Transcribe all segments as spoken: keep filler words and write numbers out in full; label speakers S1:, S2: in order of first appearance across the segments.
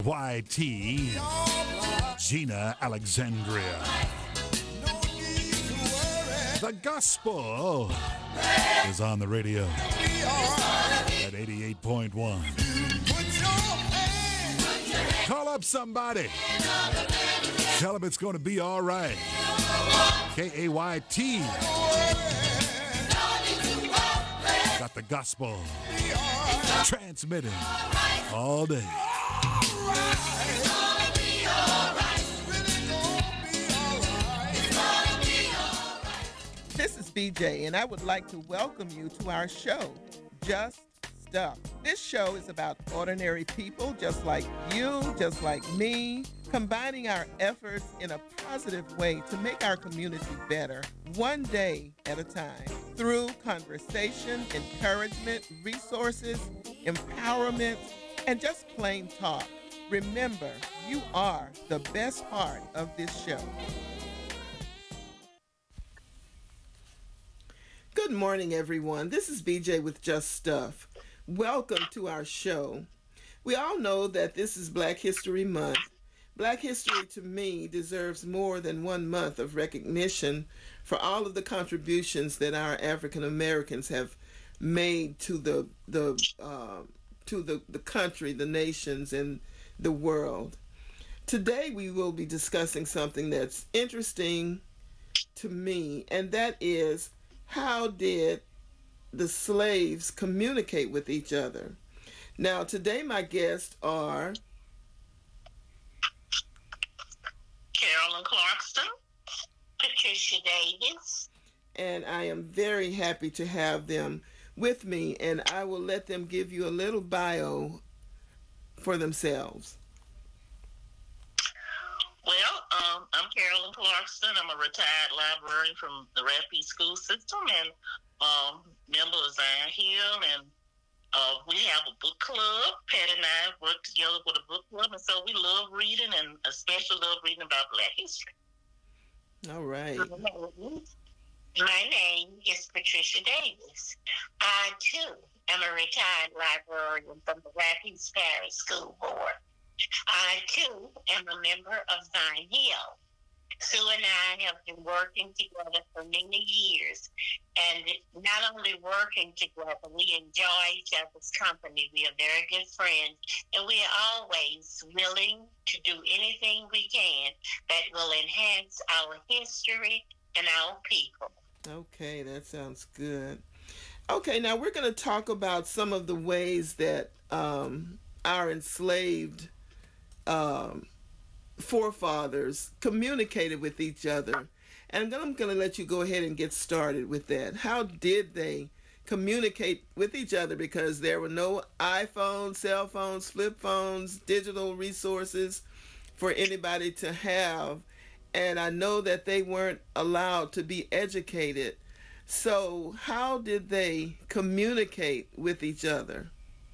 S1: Y T, Gina Alexandria. The gospel is on the radio at eighty-eight point one. Call up somebody. Tell them it's going to be all right. K A Y T. Got the gospel transmitting all day.
S2: This is B J, and I would like to welcome you to our show, Just Stuff. This show is about ordinary people just like you, just like me, combining our efforts in a positive way to make our community better, one day at a time, through conversation, encouragement, resources, empowerment, and just plain talk. Remember, you are the best part of this show. Good morning, everyone. This is B J with Just Stuff. Welcome to our show. We all know that this is Black History Month. Black history, to me, deserves more than one month of recognition for all of the contributions that our African Americans have made to the the uh, to the, the country, the nations, and the world. Today, we will be discussing something that's interesting to me, and that is, how did the slaves communicate with each other? Now, today my guests are
S3: Carolyn Clarkston, Patricia Davis,
S2: and I am very happy to have them with me, and I will let them give you a little bio for themselves.
S3: Well, um, I'm Carolyn Clarkston. I'm a retired librarian from the Rapides School System and um, member of Zion Hill. And uh, we have a book club. Patty and I work together with a book club. And so we love reading, and especially love reading about Black history.
S2: All right.
S3: My name is Patricia Davis. I, too, am a retired librarian from the Rapides Parish School Board. I, too, am a member of Zion Hill. Sue and I have been working together for many years, and not only working together, we enjoy each other's company. We are very good friends, and we are always willing to do anything we can that will enhance our history and our people.
S2: Okay, that sounds good. Okay, now we're going to talk about some of the ways that um, our enslaved um, forefathers communicated with each other. And I'm going to let you go ahead and get started with that. How did they communicate with each other? Because there were no iPhones, cell phones, flip phones, digital resources for anybody to have. And I know that they weren't allowed to be educated. So how did they communicate with each other?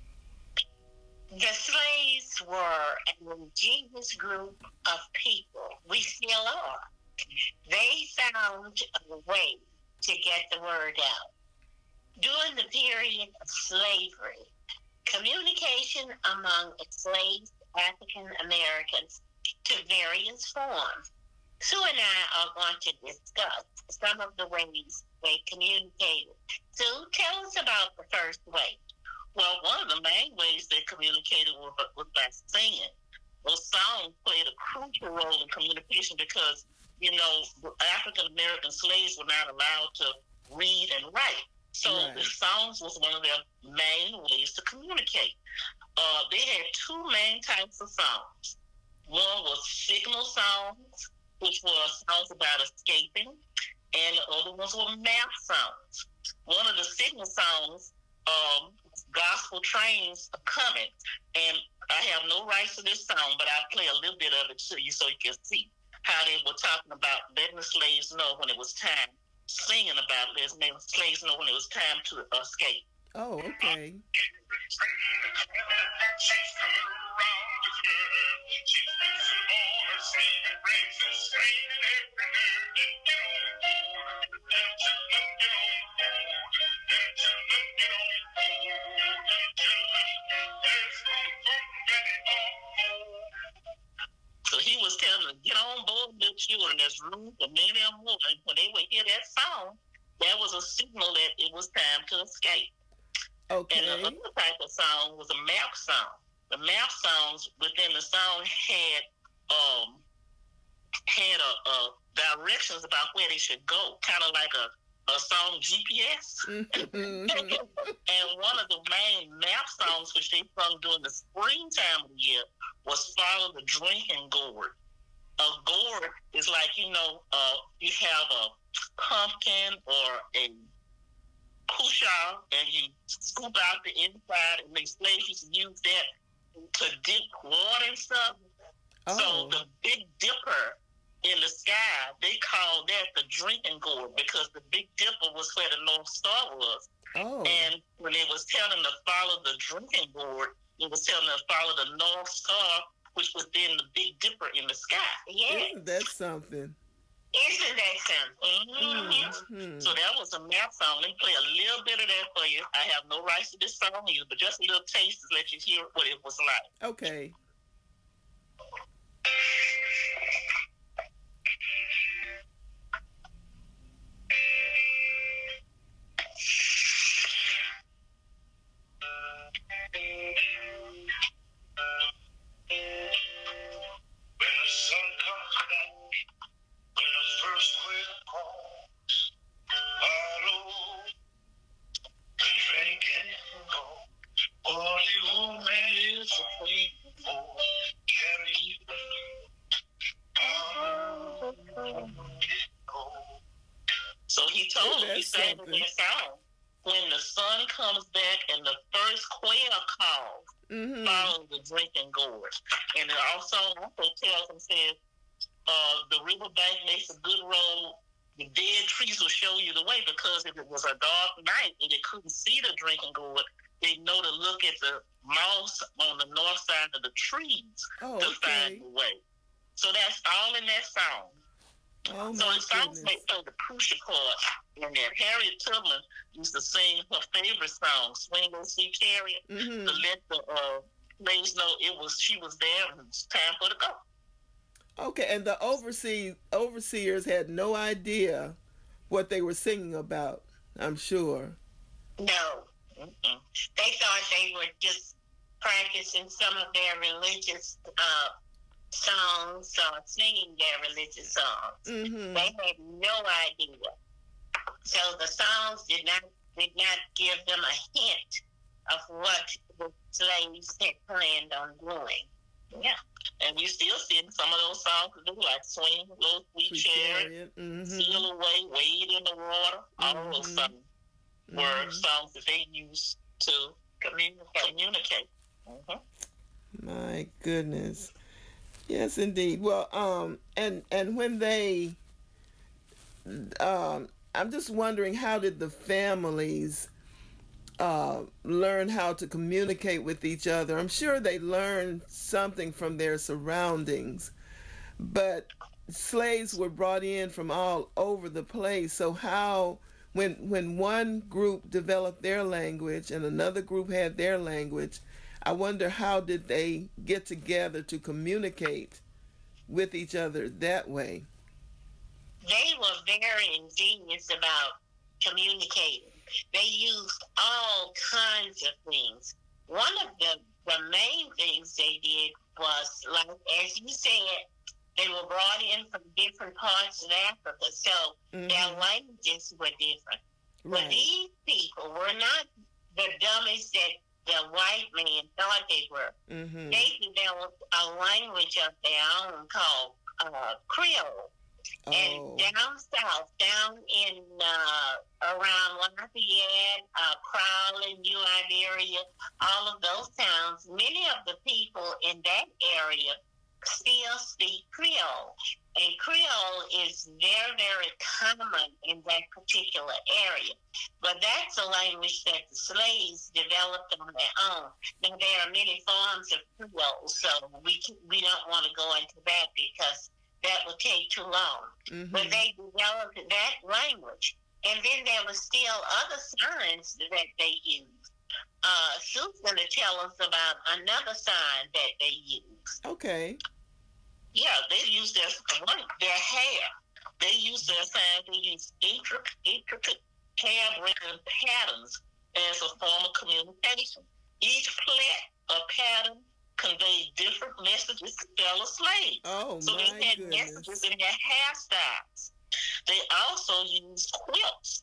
S3: The slaves were an ingenious group of people. We still are. They found a way to get the word out. During the period of slavery, communication among enslaved African Americans took various forms. Sue and I are going to discuss some of the ways they communicated. Sue, tell us about the first way. Well, one of the main ways they communicated was, was by singing. Those songs played a crucial role in communication because, you know, African American slaves were not allowed to read and write. So right. The songs was one of their main ways to communicate. Uh, they had two main types of songs. One was signal songs, which were songs about escaping, and the other ones were map songs. One of the signal songs, um, Gospel Trains Are Coming, and I have no rights to this song, but I'll play a little bit of it to you so you can see how they were talking about letting the slaves know when it was time, singing about letting the slaves know when it was time to escape.
S2: Oh, okay.
S3: children. There's room for many and more. And when they would hear that song, that was a signal that it was time to escape.
S2: Okay.
S3: And the other type of song was a map song. The map songs within the song had um had a, a directions about where they should go, kind of like a, a song G P S.
S2: Mm-hmm.
S3: And one of the main map songs which they sung during the springtime of the year was Follow the Drinking Gourd. A gourd is like, you know, uh, you have a pumpkin or a pusha and you scoop out the inside, and the slaves used to use that to dip water and stuff.
S2: Oh.
S3: So the Big Dipper in the sky, they called that the drinking gourd because the Big Dipper was where the North Star was.
S2: Oh.
S3: And when it was telling them to follow the drinking gourd, it was telling them to follow the North Star, which was then the Big Dipper in the sky. Yeah.
S2: Isn't that something?
S3: Isn't that something? Mm-hmm.
S2: Mm-hmm.
S3: So that was a map song. Let me play a little bit of that for you. I have no rights to this song either, but just a little taste to let you hear what it was like.
S2: Okay.
S3: So he told him, he sang in that song, when the sun comes back and the first quail calls, mm-hmm. follow the drinking gourd. And it also, also tells him, says, uh, the riverbank makes a good road. The dead trees will show you the way, because if it was a dark night and they couldn't see the drinking gourd, they know to look at the moss on the north side of the trees
S2: oh,
S3: to
S2: okay.
S3: find the way. So that's all in that song.
S2: Oh,
S3: so it sounds like so the Pusha part in that. Harriet Tubman used to sing her favorite song, "Swing Those Sweet Chariot," mm-hmm. to let the uh, ladies know it was she was there and it's time for her to go.
S2: Okay, and the oversee overseers had no idea what they were singing about, I'm sure.
S3: No. Mm-mm. They thought they were just practicing some of their religious uh, songs or singing their religious songs. Mm-hmm. They had no idea. So the songs did not did not give them a hint of what the slaves had planned on doing. Yeah. And you still see some of those songs do, like "Swing Little Sweet Chariot," mm-hmm. "Seal Away," "Wade in the Water." Mm-hmm. All those songs mm-hmm. were songs that they used to communicate. communicate. Mm-hmm.
S2: My goodness. Yes, indeed. Well, um, and and when they, um, I'm just wondering, how did the families uh, learn how to communicate with each other? I'm sure they learned something from their surroundings, but slaves were brought in from all over the place. So how, when when one group developed their language and another group had their language, I wonder how did they get together to communicate with each other that way?
S3: They were very ingenious about communicating. They used all kinds of things. One of the, the main things they did was, like, as you said, they were brought in from different parts of Africa, so mm-hmm. their languages were different. Right. But these people were not the dumbest that the white man thought they were. Mm-hmm. They developed a language of their own called uh, Creole. Oh. And down south, down in uh, around Lafayette, uh, Crowley, New Iberia, all of those towns, many of the people in that area still speak Creole. And Creole is very, very common in that particular area. But that's a language that the slaves developed on their own. Now, there are many forms of Creole, so we we don't want to go into that because that would take too long. Mm-hmm. But they developed that language. And then there were still other signs that they used. Uh, Sue's going to tell us about another sign that they used.
S2: Okay.
S3: Yeah, they use their one their hair. They use their signs. They use intricate, intricate hair-breaking patterns as a form of communication. Each plait or pattern conveyed different messages to fellow slaves.
S2: Oh,
S3: so
S2: my
S3: they had
S2: goodness.
S3: messages in their hairstyles. They also used quilts.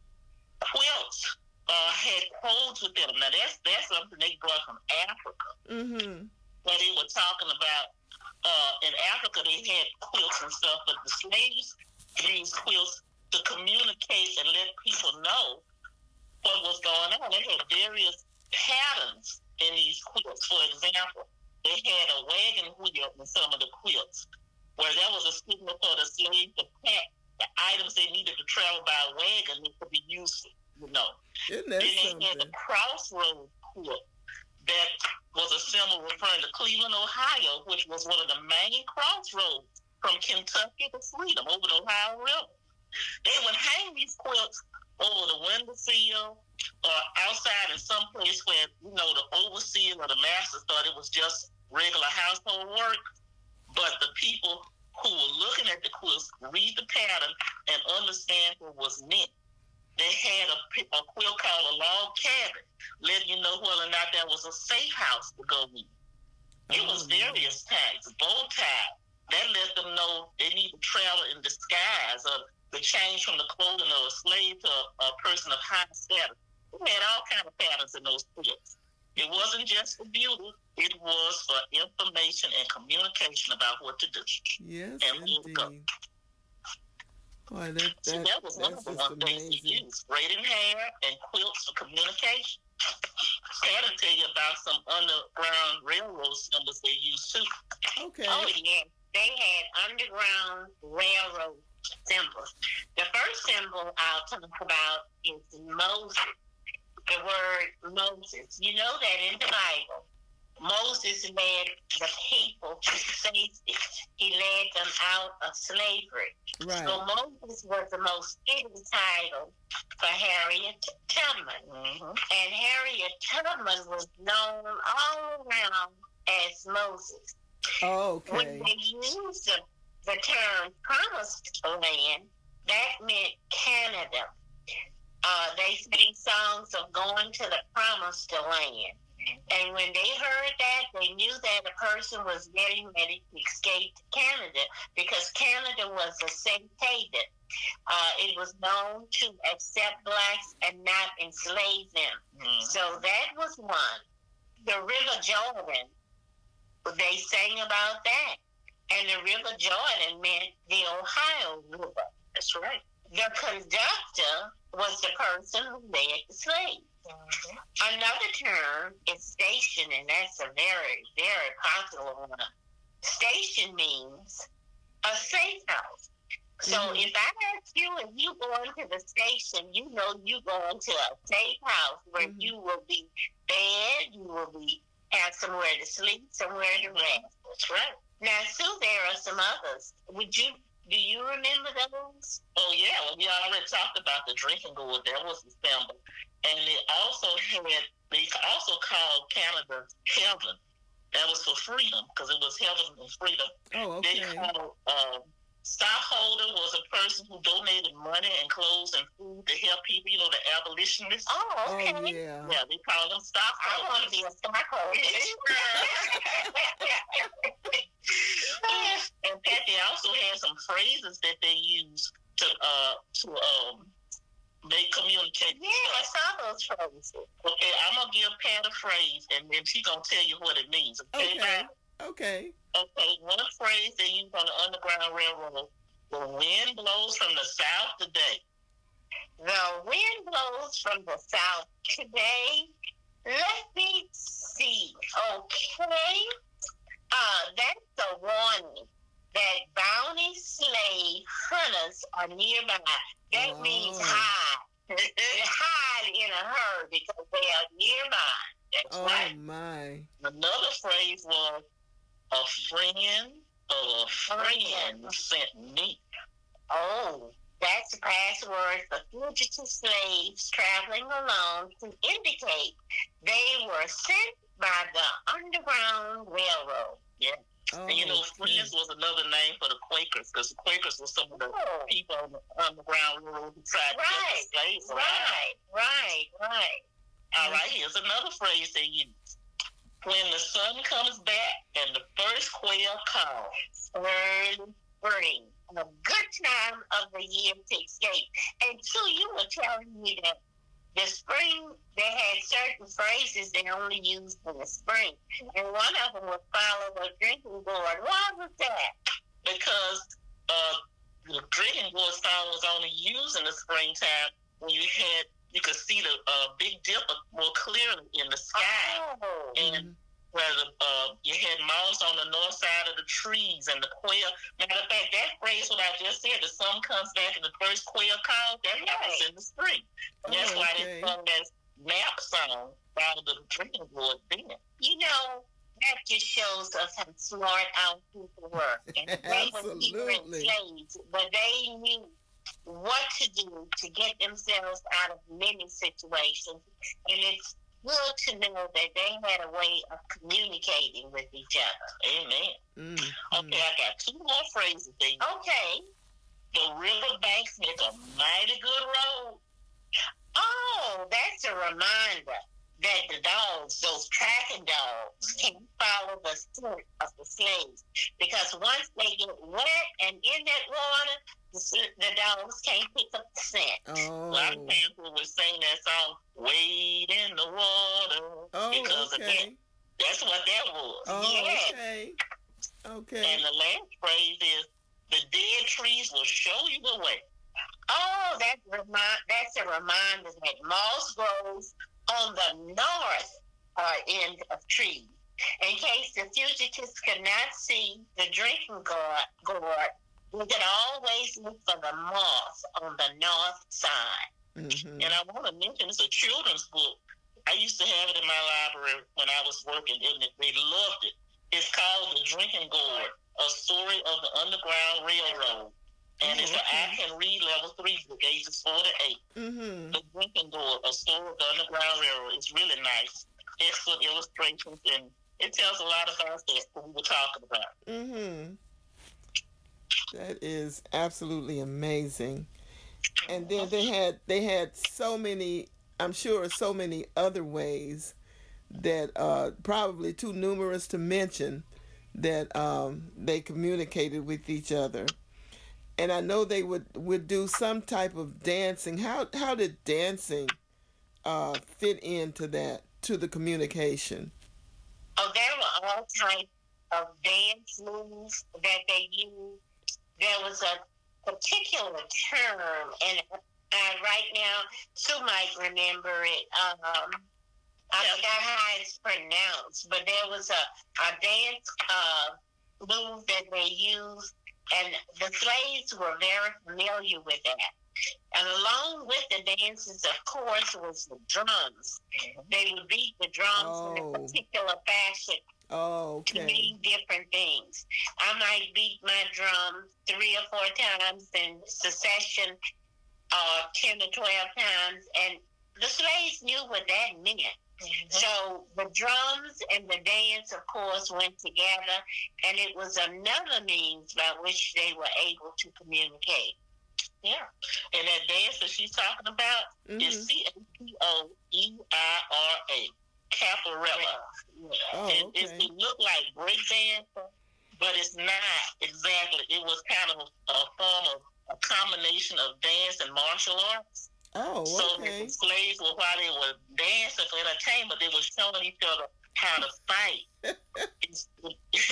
S3: Quilts uh, had codes with them. Now that's that's something they brought from Africa.
S2: Mm-hmm.
S3: When they were talking about uh, in Africa, they had quilts and stuff, but the slaves used quilts to communicate and let people know what was going on. They had various patterns in these quilts. For example, they had a wagon wheel in some of the quilts, where there was a signal for the slave to pack the items they needed to travel by wagon that could be used, you know.
S2: Isn't that
S3: then they
S2: something?
S3: had the crossroad quilt that was a symbol referring to Cleveland, Ohio, which was one of the main crossroads from Kentucky to freedom over the Ohio River. They would hang these quilts over the windowsill or outside in some place where, you know, the overseer or the master thought it was just regular household work. But the people who were looking at the quilts read the pattern and understand what was meant. They had a, a quilt called a log cabin, letting you know whether or not there was a safe house to go in. It
S2: Oh,
S3: was various types, bow tie. That let them know they need to travel in disguise, or the change from the clothing of a slave to a, a person of high status. We had all kind of patterns in those quilts. It wasn't just for beauty; it was for information and communication about what to do.
S2: Yes,
S3: and where to go.
S2: indeed. Boy, that,
S3: So
S2: that,
S3: that was one of
S2: that's
S3: the
S2: just
S3: one things they
S2: amazing.
S3: used: braiding hair and quilts for communication. I gotta tell you about some underground railroad symbols they used too.
S2: Okay.
S3: Oh yeah, they had underground railroad symbols. The first symbol I'll talk about is Moses. The word Moses. You know that in the Bible, Moses led the people to safety. He led them out of slavery.
S2: Right.
S3: So Moses was the most fitting title for Harriet Tubman. Mm-hmm. And Harriet Tubman was known all around as Moses.
S2: Oh,
S3: When
S2: okay.
S3: they used the, the term promised land, that meant Canada. Uh, they sang songs of going to the promised land. And when they heard that, they knew that a person was getting ready to escape to Canada, because Canada was a safe haven. Uh, it was known to accept blacks and not enslave them. Mm-hmm. So that was one. The River Jordan, they sang about that. And the River Jordan meant the Ohio River. That's right. The conductor was the person who led the slaves. Mm-hmm. Another term is station, and that's a very, very popular one. Station means a safe house. So mm-hmm. if I ask you, if you go into the station, you know you go into a safe house where mm-hmm. you will be fed, you will be have somewhere to sleep, somewhere to rest. That's right. Now, Sue, there are some others. Would you? Do you remember those? Oh, yeah. Well, we already talked about the drinking gourd. That was the symbol. And they also had, they also called Canada heaven. That was for freedom, because it was heaven and freedom.
S2: Oh, okay.
S3: They called, uh, stockholder was a person who donated money and clothes and food to help people, you know, the abolitionists. Oh, okay.
S2: Oh, yeah.
S3: Yeah, they call them stockholders. I want to be a stockholder. And Pat, they also had some phrases that they used to uh to um make communication. Yeah, I saw those phrases. Okay, I'm gonna give Pat a phrase, and then she's gonna tell you what it means. Okay.
S2: Okay. Okay.
S3: Okay. One phrase they used on the Underground Railroad: the wind blows from the south today. The wind blows from the south today. Let me see. Okay. Uh, that's a warning that bounty slave hunters are nearby. That oh. means hide. Hide in a hurry because they are nearby. That's
S2: oh,
S3: right.
S2: My.
S3: Another phrase was, a friend of a friend sent me. Oh, that's a password for fugitive slaves traveling alone to indicate they were sent by the Underground Railroad. Yeah.
S2: Oh,
S3: And you know,
S2: okay.
S3: Friends was another name for the Quakers, because the Quakers were some of the oh. people on the Underground Railroad who tried right. to get the slaves around. Right, right, right. All right, here's another phrase they use. When the sun comes back and the first quail calls, early spring, a good time of the year to escape. And so you were telling me that the spring, they had certain phrases they only used in the spring. And one of them was follow a drinking gourd. Why was that? Because uh, the drinking gourd song was only used in the springtime when you had, you could see the uh, Big Dipper more clearly in the sky. Oh. And mm-hmm. where the, uh, you had moths on the north side of the trees and the quail. Matter of fact, that phrase, what I just said, the sun comes back and the first quail calls, that happens in the spring. And that's oh, okay. why they sung that nap song out of the drinking gourd then. You know, that just shows us how smart our people were. And they were here slaves, but they knew what to do to get themselves out of many situations. And it's good to know that they had a way of communicating with each other. Amen. Mm-hmm. Okay, I got two more phrases there. Okay. The riverbanks make a mighty good road. Oh, that's a reminder that the dogs, those tracking dogs, can follow the scent of the slaves. Because once they get wet and in that water, the, the dogs can't pick up the scent. Oh. A lot of times we would sing that song, Wade in the Water.
S2: Oh,
S3: because
S2: okay.
S3: of that. That's what that was.
S2: Oh,
S3: yes.
S2: okay. Okay.
S3: And the last phrase is, the dead trees will show you the way. Oh, that remind, that's a reminder that moss grows on the north uh, end of trees. In case the fugitives cannot see the drinking gourd, gourd, we can always look for the moss on the north side. Mm-hmm. And I want to mention it's a children's book. I used to have it in my library when I was working, and they loved it. It's called The Drinking Gourd, A Story of the Underground Railroad. And it's
S2: okay.
S3: an I Can Read level three book, ages four to eight. Mm-hmm. The Drinking Gourd, A Story of the Underground Railroad. It's really nice. Excellent illustrations, and it tells a lot about that what we were talking about.
S2: Mm-hmm. That is absolutely amazing. And then they had they had so many, I'm sure, so many other ways that uh, probably too numerous to mention that um, they communicated with each other. And I know they would, would do some type of dancing. How how did dancing uh, fit into that, to the communication?
S3: Oh, there were all types of dance moves that they used. There was a particular term, and uh, right now, Sue might remember it. Um, I forgot how it's pronounced, but there was a, a dance uh, move that they used, and the slaves were very familiar with that. And along with the dances, of course, was the drums. They would beat the drums oh. in a particular fashion.
S2: Oh, okay.
S3: To mean different things. I might beat my drum three or four times in succession, uh, ten or twelve times, and the slaves knew what that meant. Mm-hmm. So the drums and the dance, of course, went together, and it was another means by which they were able to communicate. Yeah. And that dance that she's talking about mm-hmm. is C A P O E I R A. Capoeira.
S2: Oh,
S3: it,
S2: okay.
S3: it, it looked like break dancing, but it's not exactly. It was kind of a, a form of a combination of dance and martial arts.
S2: Oh, okay.
S3: So the slaves were, while they were dancing for entertainment, they were showing each other how to fight. and,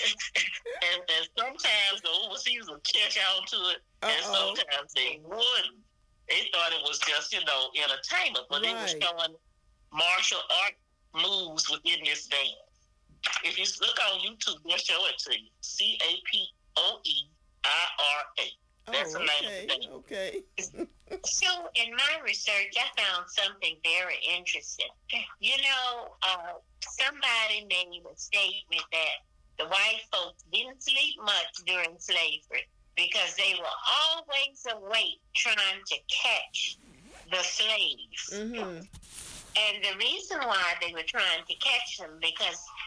S3: and sometimes the overseas would catch on to it, Uh-oh. and sometimes they wouldn't. They thought it was just, you know, entertainment, but right. they were showing martial art moves within this dance. If you look on YouTube, they'll show it to you. C A P O E I R A. That's
S2: oh,
S3: the
S2: okay,
S3: name of the dance.
S2: Okay.
S3: So in my research, I found something very interesting. You know, uh, somebody made a statement that the white folks didn't sleep much during slavery because they were always awake trying to catch the slaves.
S2: Mm-hmm.
S3: And the reason why they were trying to catch them, because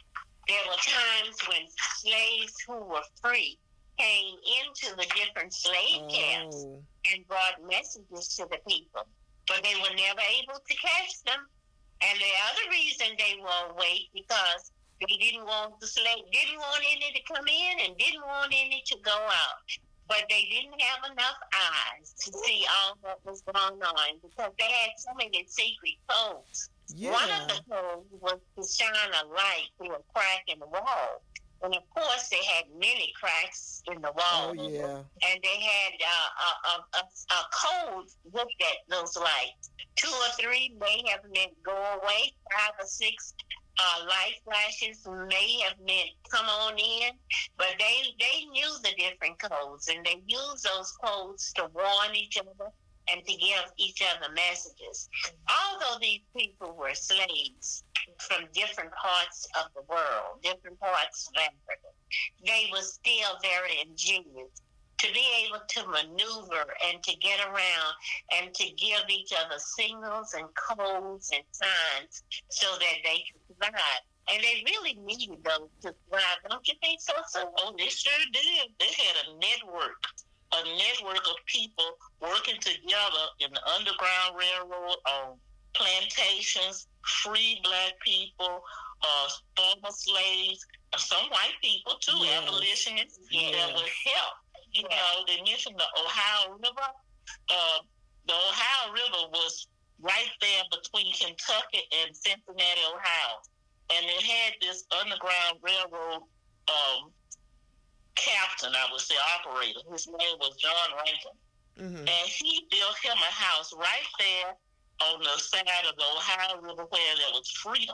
S3: There were times when slaves who were free came into the different slave oh. camps and brought messages to the people, but they were never able to catch them. And the other reason they were awake because they didn't want the slave, didn't want any to come in and didn't want any to go out. But they didn't have enough eyes to see all that was going on because they had so many secret codes. Yeah. One of the codes was to shine a light through a crack in the wall. And of course, they had many cracks in the wall.
S2: Oh, yeah.
S3: And they had uh, a, a, a code looked at those lights. Two or three may have meant go away. Five or six uh, light flashes may have meant come on in. But they, they knew the different codes, and they used those codes to warn each other and to give each other messages. Although these people were slaves from different parts of the world, different parts of Africa, they were still very ingenious to be able to maneuver and to get around and to give each other signals and codes and signs so that they could survive. And they really needed those to survive. Don't you think so, sir?
S4: Oh, they sure did. They had a network. A network of people working together in the Underground Railroad on plantations, free black people, uh, former slaves, and some white people too, yes. abolitionists yes. that would help. You yes. know, they mentioned the Ohio River. Uh, the Ohio River was right there between Kentucky and Cincinnati, Ohio. And it had this Underground Railroad um, captain, I would say, operator. His name was John Rankin. Mm-hmm. And he built him a house right there on the side of the Ohio River where there was freedom.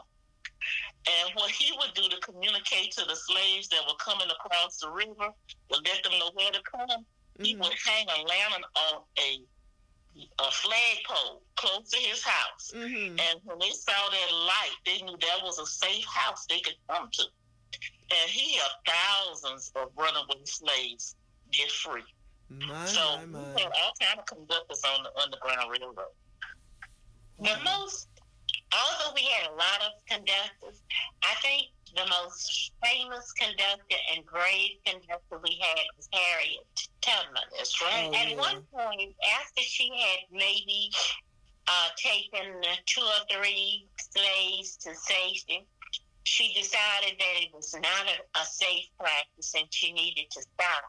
S4: And what he would do to communicate to the slaves that were coming across the river, to let them know where to come, mm-hmm. he would hang a lantern on a, a flagpole close to his house. Mm-hmm. And when they saw that light, they knew that was a safe house they could come to. And he had thousands of runaway slaves get free.
S2: My,
S4: so
S2: my, my.
S4: we had all kind of conductors on the Underground Railroad.
S3: The most, although we had a lot of conductors, I think the most famous conductor and brave conductor we had was Harriet Tubman.
S4: That's right.
S3: Oh, At yeah. one point, after she had maybe uh, taken two or three slaves to safety, she decided that it was not a, a safe practice and she needed to stop.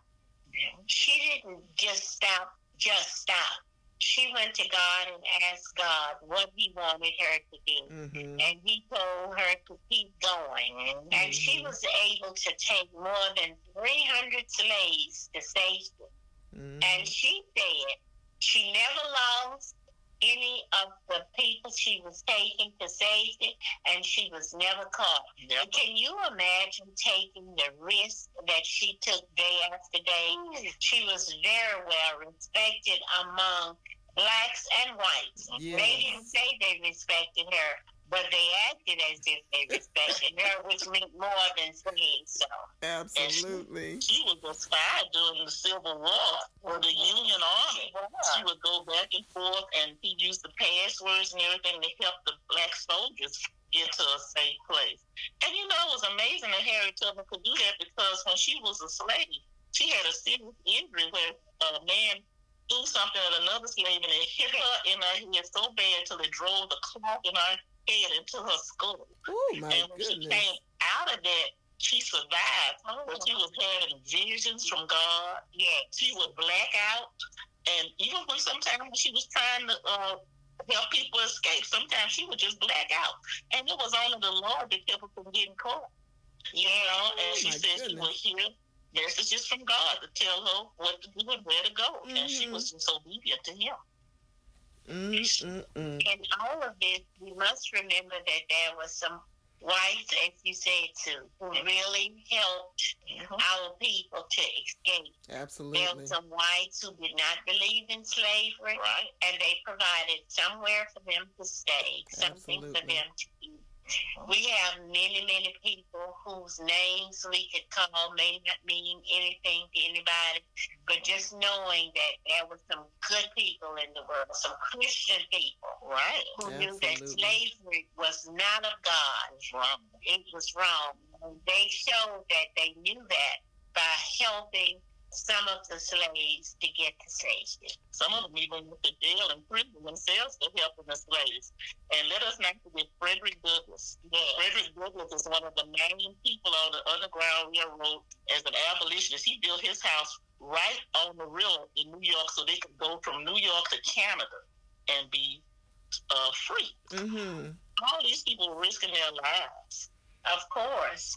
S3: She didn't just stop, just stop. She went to God and asked God what he wanted her to do. Mm-hmm. And he told her to keep going. Mm-hmm. And she was able to take more than three hundred slaves to safety. Mm-hmm. And she said she never lost any of the people she was taking to safety, and she was never caught. Yep. Can you imagine taking the risk that she took day after day? She was very well respected among blacks and whites. Yes. They didn't say they respected her, but they acted as if they respected her, which meant more than saying so.
S2: Absolutely.
S4: She, she was a spy during the Civil War for the Union Army. She would go back and forth, and he used the passwords and everything to help the black soldiers get to a safe place. And you know, it was amazing that Harriet Tubman could do that because when she was a slave, she had a serious injury where a man threw something at another slave and it hit her in her head so bad till it drove the cloth in her head into her skull.
S2: Oh, my
S4: and when
S2: goodness.
S4: she came out of that, she survived. Oh. But she was having visions from God. Yeah, she would black out. And even when sometimes she was trying to uh, help people escape, sometimes she would just black out. And it was only the Lord that kept her from getting caught. You know, and
S2: oh,
S4: she said she would hear messages from God to tell her what to do and where to go. Mm-hmm. And she was just obedient to him.
S2: Mm-mm-mm.
S3: In all of this, we must remember that there was some whites, as you said too, who really helped mm-hmm. our people to escape.
S2: Absolutely.
S3: There were some whites who did not believe in slavery,
S4: right.
S3: and they provided somewhere for them to stay, something
S2: Absolutely.
S3: for them to eat. We have many, many people whose names we could call may not mean anything to anybody, but just knowing that there were some good people in the world, some Christian people, right, who
S2: Absolutely.
S3: knew that slavery was not of God.
S4: It was wrong.
S3: It was wrong. And they showed that they knew that by helping some of the slaves to get to safety.
S4: Some of them even went to jail and prison themselves for helping the slaves. And let us not forget Frederick Douglass.
S3: Yes.
S4: Frederick Douglass is one of the main people on the Underground Railroad as an abolitionist. He built his house right on the river in New York so they could go from New York to Canada and be uh, free.
S2: Mm-hmm.
S4: All these people were risking their lives.
S3: Of course.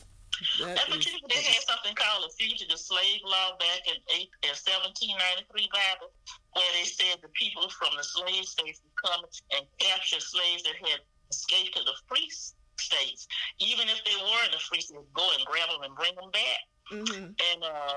S2: That
S4: That
S2: is,
S4: particular, they had something called the Fugitive Slave Law back in, eight, in seventeen ninety-three Bible, where they said the people from the slave states would come and capture slaves that had escaped to the free states. Even if they were in the free states, go and grab them and bring them back.
S2: mm-hmm.
S4: And uh,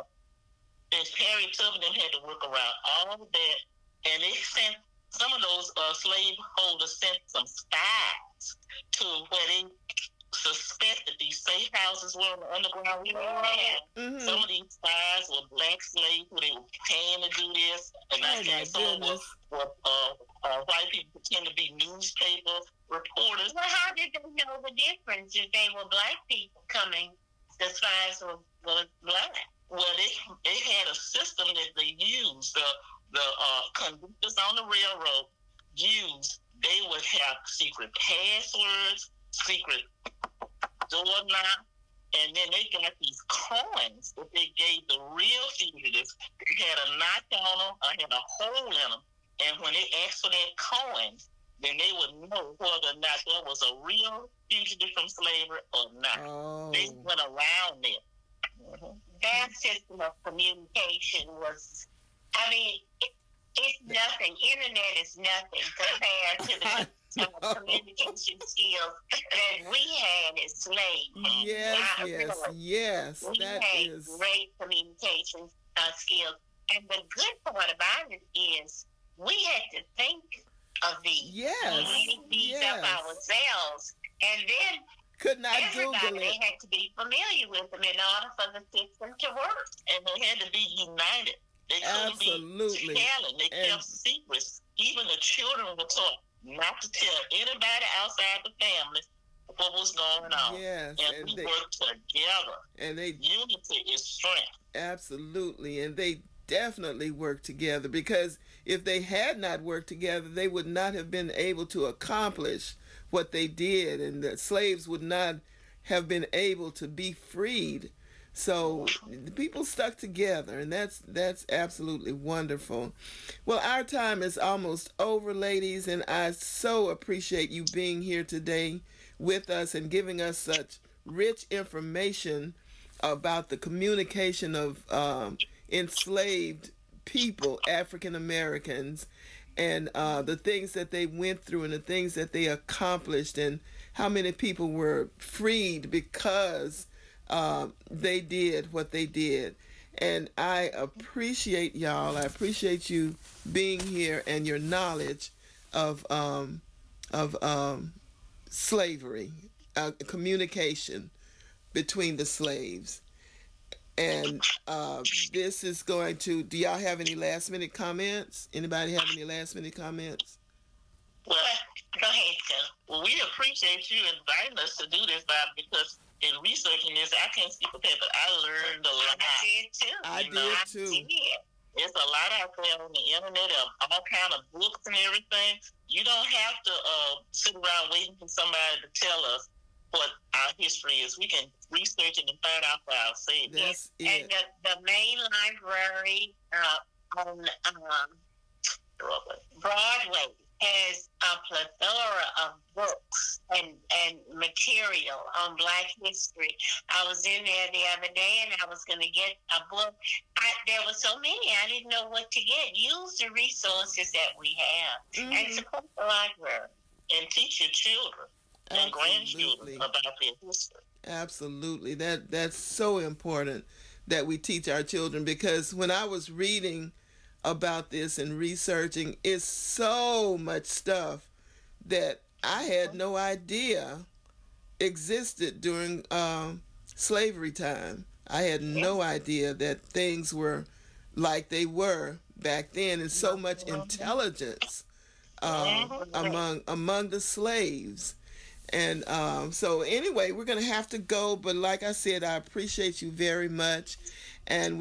S4: and Harriet Tubman had to work around all of that. And they sent, some of those uh, slave holders sent some spies to where they suspected these safe houses were on the Underground Railroad.
S2: Mm-hmm.
S4: Some of these spies were black slaves who they were paying to do this, and
S2: Oh,
S4: I
S2: my
S4: think some were,
S2: goodness.
S4: were uh, uh, white people pretend to be newspaper reporters.
S3: Well, how did they know the difference if they were black people coming? The spies were, were black.
S4: Well, they they had a system that they used. The the uh, conductors on the railroad used. They would have secret passwords, secret door knob, and then they got these coins that they gave the real fugitives. They had a knot on them, or had a hole in them, and when they asked for that coin, then they would know whether or not there was a real fugitive from slavery or not.
S2: Oh.
S4: They went around it. Mm-hmm.
S3: Their system of communication was, I mean, it, it's nothing. Internet is nothing compared to the
S2: No.
S3: communication skills that we had as slaves.
S2: Yes,
S3: Wow,
S2: yes,
S3: really.
S2: yes.
S3: We
S2: That
S3: had
S2: is.
S3: great communication uh, skills. And the good part about it is we had to think of these.
S2: Yes,
S3: We made these
S2: yes.
S3: up ourselves. And then
S2: Could not Google
S3: everybody
S2: it.
S3: had to be familiar with them in order for the system to work.
S4: And they had to be united. They couldn't
S2: Absolutely.
S4: be telling. They
S2: And-
S4: kept secrets. Even the children were taught not to tell anybody outside the family what was going on.
S2: Yes,
S4: And,
S2: and
S4: we
S2: they
S4: worked together.
S2: and they
S4: Unity is strength.
S2: absolutely, and they definitely worked together, because if they had not worked together, they would not have been able to accomplish what they did, and the slaves would not have been able to be freed. So the people stuck together, and that's that's absolutely wonderful. Well, our time is almost over, ladies, and I so appreciate you being here today with us and giving us such rich information about the communication of um, enslaved people, African Americans, and uh, the things that they went through and the things that they accomplished, and how many people were freed because uh, they did what they did. And I appreciate y'all. I appreciate you being here and your knowledge of um, of um, slavery, uh, communication between the slaves. And uh, this is going to, do y'all have any last minute comments? Anybody have any last minute comments?
S4: Well,
S3: Go ahead, Joe.
S4: well, we appreciate you inviting us to do this, Bob, because in researching this, I can't speak for that, but I learned a lot.
S3: I did too.
S2: I
S4: You know,
S2: did
S3: I
S2: too.
S3: did.
S4: There's a lot out there on the internet of all kind of books and everything. You don't have to uh, sit around waiting for somebody to tell us what our history is. We can research it and find out for ourselves.
S2: That's
S3: And
S2: it.
S3: the, the main library uh, on um, Broadway has a plethora of books and, and material on Black history. I was in there the other day and I was going to get a book. I, there were so many, I didn't know what to get. Use the resources that we have and
S2: Mhm.
S3: support the library.
S4: And teach your children and grandchildren
S2: Absolutely.
S4: about their history.
S2: Absolutely. That that's so important that we teach our children, because when I was reading about this and researching, it's so much stuff that I had no idea existed during um, slavery time. I had no idea that things were like they were back then, and so much intelligence uh, among among the slaves. And um, so, anyway, we're going to have to go. But like I said, I appreciate you very much. And